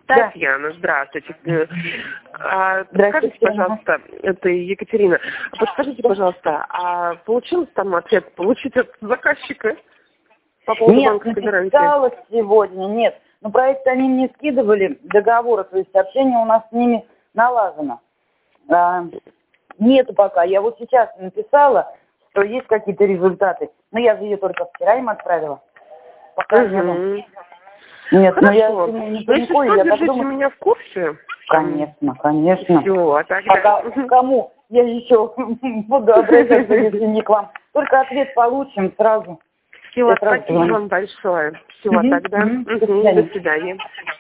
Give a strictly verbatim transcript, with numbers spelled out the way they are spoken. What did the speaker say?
Татьяна, здравствуйте. А, подскажите, пожалуйста, это Екатерина. Подскажите, пожалуйста, а получилось там ответ получить от заказчика по поводу нет, банковской гарантии? Нет, сегодня, нет. Но проект они мне скидывали, договоры, то есть общение у нас с ними налажено. А, нету пока. Я вот сейчас написала, что есть какие-то результаты. Но я же ее только вчера им отправила. Пока угу. нету. Нет, Хорошо. но я не паникую, я держите подумаю... меня в курсе. Конечно, конечно. Все, а тогда... А к кому я еще буду обращаться, если не к вам? Только ответ получим сразу. Всего, спасибо вам большое. Всего угу. тогда. Угу. Угу. До свидания.